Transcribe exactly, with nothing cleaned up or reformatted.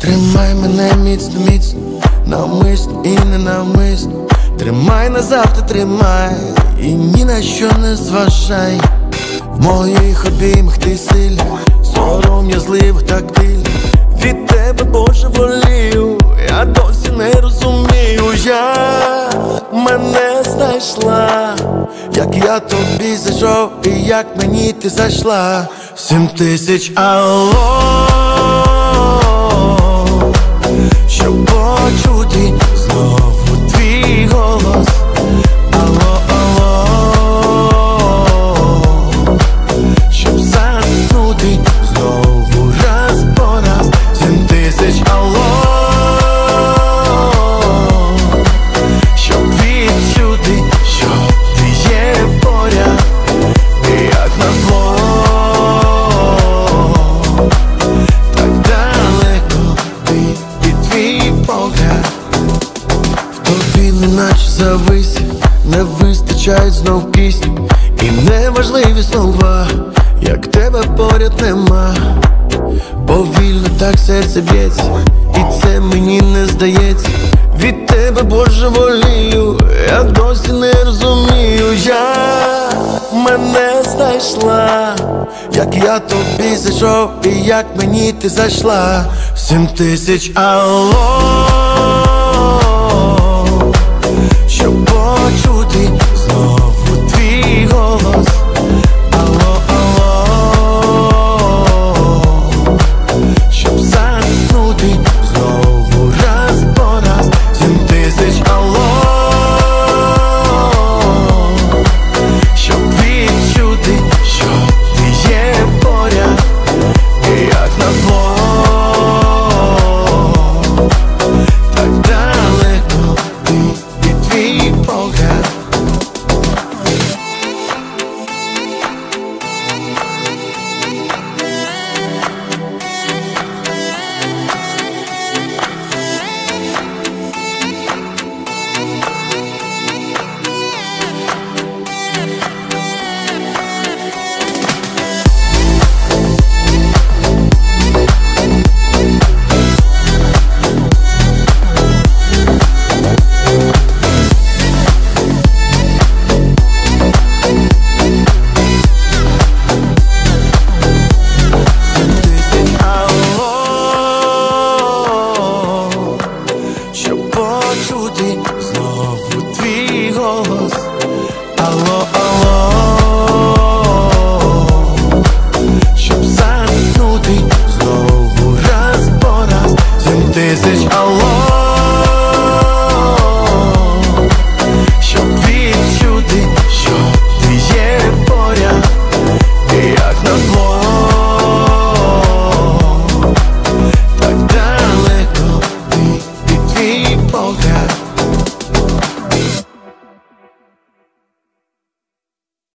Тримай мене міцно, міцно, навмисно і ненавмисно. Тримай назавжди, тримай і ні на що не зважай. В моїх обіймах ти сильна, сором'язливих тактильна. Від тебе, Боже, волію, я досі не розумію, як мене знайшла, як я тобі зайшов і як мені ти зайшла. Сім тисяч алло, щоб почути знову твій голос. Алло, алло, щоб заснути знову раз по раз. Сім тисяч алло, щоб відчути, що ти є поряд. І як назло, так далеко ти і твій погляд. В тобі неначе зависів, не вистачають знов пісні. І неважливі слова, як тебе поряд нема. Повільно так серце б'ється, і це мені не здається. Від тебе, Боже, волію, я досі не розумію, як мене знайшла, як я тобі зайшов і як мені ти зайшла. Сім тисяч алло,